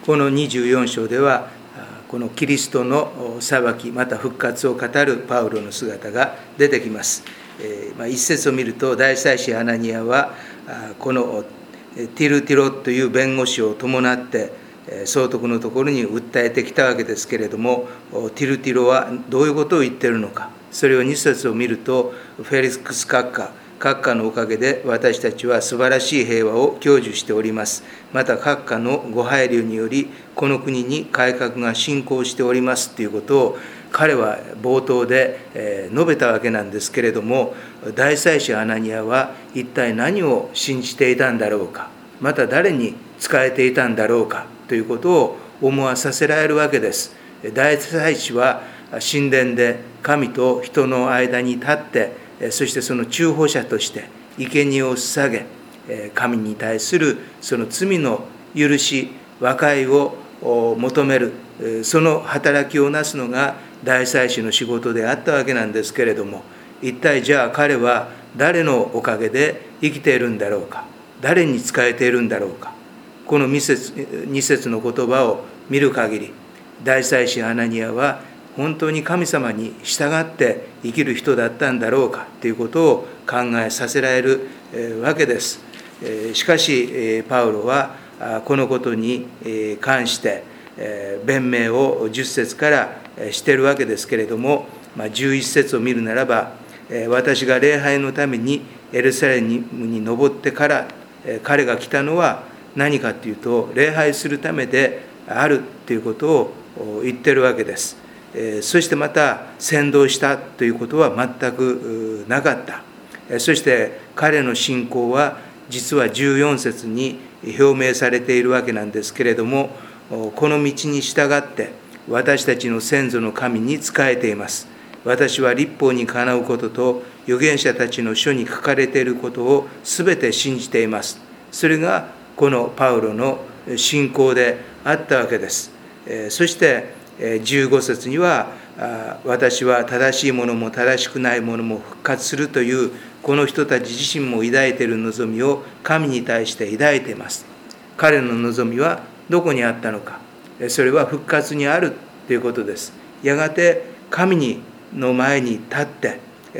この24章では、このキリストの裁き、また復活を語るパウロの姿が出てきます。一節を見ると、大祭司アナニアは、このティルティロという弁護士を伴って、総督のところに訴えてきたわけですけれども、ティルティロはどういうことを言っているのか。それを2節を見ると、フェリックス閣下のおかげで私たちは素晴らしい平和を享受しております。また閣下のご配慮によりこの国に改革が進行しておりますということを彼は冒頭で述べたわけなんですけれども、大祭司アナニアは一体何を信じていたんだろうか、また誰に仕えていたんだろうかということを思わさせられるわけです。大祭司は神殿で神と人の間に立って、そしてその中保者として生贄を捧げ、神に対するその罪の許し和解を求める、その働きをなすのが大祭司の仕事であったわけなんですけれども、一体じゃあ彼は誰のおかげで生きているんだろうか、誰に仕えているんだろうか。この2節の言葉を見る限り、大祭司アナニアは本当に神様に従って生きる人だったんだろうかということを考えさせられるわけです。しかしパウロはこのことに関して弁明を10節からしているわけですけれども、11節を見るならば、私が礼拝のためにエルサレムに登ってから彼が来たのは何かというと、礼拝するためであるということを言っているわけです。そしてまた先導したということは全くなかった。そして彼の信仰は実は14節に表明されているわけなんですけれども、この道に従って私たちの先祖の神に仕えています。私は律法にかなうことと預言者たちの書に書かれていることを全て信じています。それがこのパウロの信仰であったわけです。そして15節には、私は正しいものも正しくないものも復活するというこの人たち自身も抱いている望みを神に対して抱いています。彼の望みはどこにあったのか。それは復活にあるということです。やがて神の前に立って、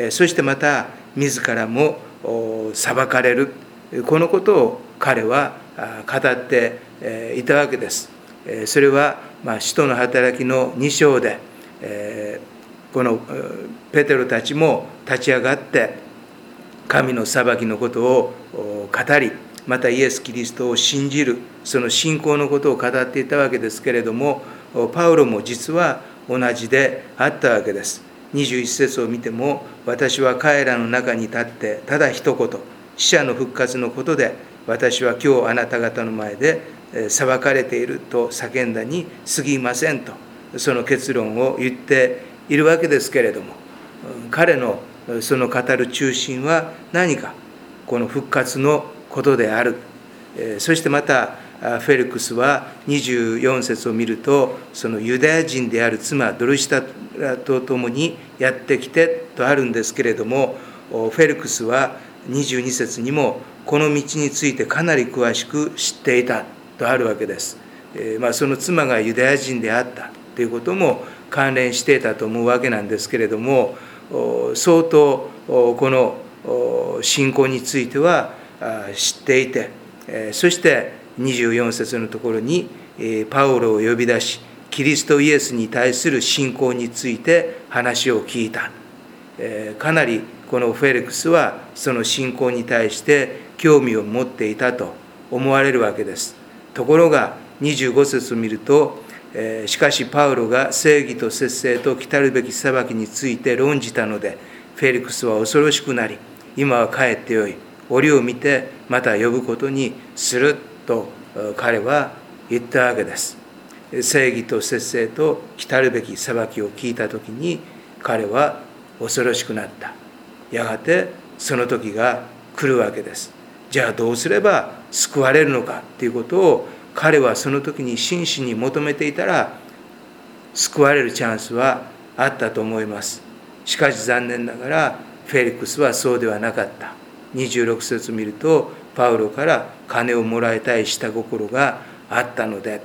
そしてまた自らも裁かれる、このことを彼は語っていたわけです。それは使徒の働きの2章で、このペテロたちも立ち上がって神の裁きのことを語り、またイエス・キリストを信じる、その信仰のことを語っていたわけですけれども、パウロも実は同じであったわけです。21節を見ても、私は彼らの中に立ってただ一言、死者の復活のことで私は今日あなた方の前で裁かれていると叫んだに過ぎませんと、その結論を言っているわけですけれども、彼のその語る中心は何か、この復活のことである。そしてまたフェルクスは24節を見ると、そのユダヤ人である妻ドルシタと共にやってきてとあるんですけれども、フェルクスは22節にもこの道についてかなり詳しく知っていたとあるわけです。その妻がユダヤ人であったということも関連していたと思うわけなんですけれども、相当この信仰については知っていて、そして24節のところにパウロを呼び出し、キリストイエスに対する信仰について話を聞いた。かなりこのフェルクスはその信仰に対して興味を持っていたと思われるわけです。ところが25節を見ると、しかしパウロが正義と節制と来たるべき裁きについて論じたので、フェリクスは恐ろしくなり、今は帰ってよい、折を見てまた呼ぶことにすると彼は言ったわけです。正義と節制と来たるべき裁きを聞いたときに彼は恐ろしくなった。やがてその時が来るわけです。じゃあどうすれば救われるのかということを彼はその時に真摯に求めていたら、救われるチャンスはあったと思います。しかし残念ながらフェリクスはそうではなかった。26節を見ると、パウロから金をもらいたい下心があったので、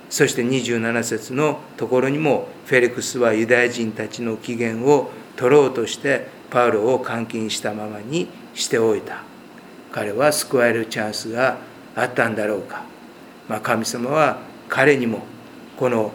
そして27節のところにも、フェリクスはユダヤ人たちの機嫌を取ろうとしてパウロを監禁したままにしておいた。彼は救われるチャンスがあったんだろうか。神様は彼にもこの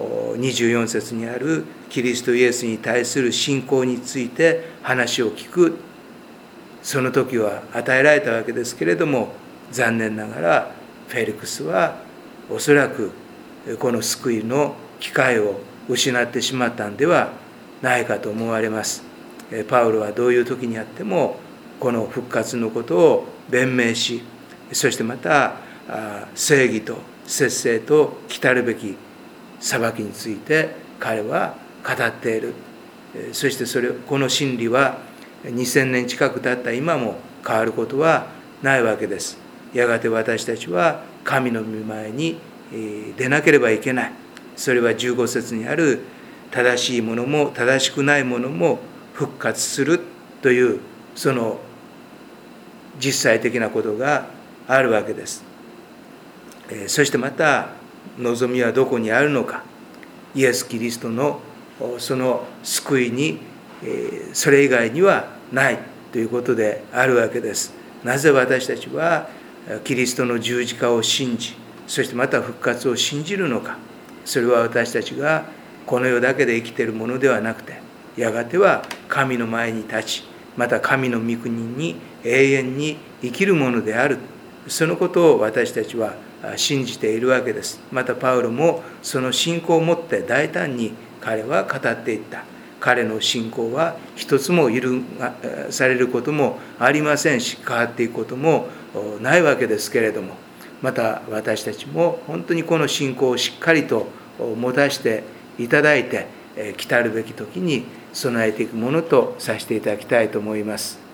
24節にあるキリストイエスに対する信仰について話を聞くその時は与えられたわけですけれども、残念ながらフェリクスはおそらくこの救いの機会を失ってしまったんではないかと思われます。パウロはどういう時にあってもこの復活のことを弁明し、そしてまた正義と節制と来たるべき裁きについて彼は語っている。そしてこの真理は2000年近く経った今も変わることはないわけです。やがて私たちは神の御前に出なければいけない。それは15節にある正しいものも正しくないものも復活するというその実際的なことがあるわけです。そしてまた望みはどこにあるのか。イエス・キリストのその救いにそれ以外にはないということであるわけです。なぜ私たちはキリストの十字架を信じ、そしてまた復活を信じるのか。それは私たちがこの世だけで生きているものではなくて、やがては神の前に立ち、また神の御国に永遠に生きるものである。そのことを私たちは信じているわけです。またパウロもその信仰を持って大胆に彼は語っていった。彼の信仰は一つも揺るされることもありませんし、変わっていくこともないわけですけれども、また私たちも本当にこの信仰をしっかりと持たせていただいて、来たるべき時に備えていくものとさせていただきたいと思います。